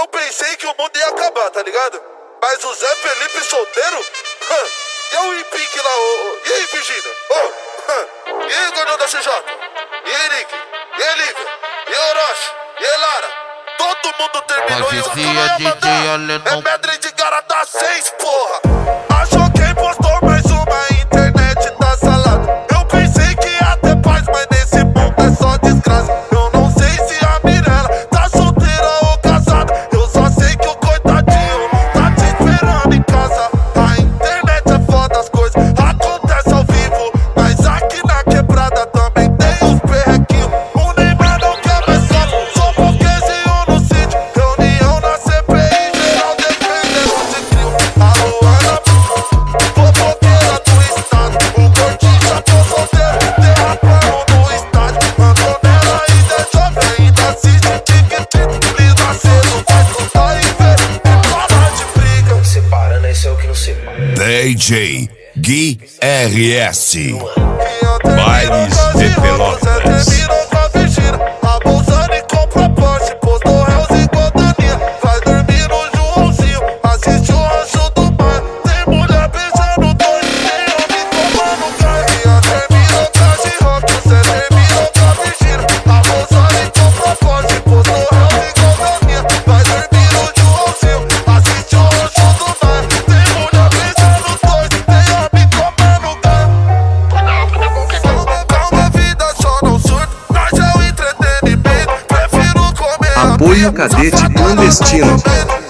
Eu pensei que o mundo ia acabar, tá ligado? Mas o Zé Felipe solteiro? E o Pique lá, e aí, Virgínia? E aí, gordão da CJ? E aí, Nick? E aí, Lívia? E aí, Orochi? E aí, Lara? Todo mundo terminou e o cara ia mandar. É medley de garota 6, porra. Achou quem postou mais uma, internet tá salada. Eu pensei que ia ter paz, mas nesse mundo é só desgraça. Eu não sei se a Mirella tá solteira ou casada. Eu só sei que o coitadinho tá te esperando em casa. A internet é foda, as coisas acontecem ao vivo. Mas aqui na quebrada também tem os perrequinhos. O Neymar não quer mais copo, só burguesinho no sítio. Reunião na CPI, geral defendendo de trio. A Luana, fofoqueira do estado. O gordinho já tô solteiro, derrapando no estádio. Antonella ainda é jovem, ainda assiste TikTok. Lisa cedo, vai escutar e ver e parar de briga. Separando, esse é o que não separa. DJ Gui RS Bailes de Pelotas. Terminou com a Virgínia, abusando e comprou Porsche. Postou réus e Godaninha, vai dormir no Joãozinho. Assiste o Rancho do Mar, tem mulher beijando dois, tem homem tomando carrinha. Terminou com a G-Rock, você terminou com a Virgínia, abusando e comprou Porsche. Postou réus e Godaninha, vai dormir no Joãozinho. Assiste o Rancho do Mar, tem mulher beijando dois, tem homem tomando carrinha. Calma, vida só não surta, nós é o entretenimento. Prefiro comer Apoio Cadete Clandestino.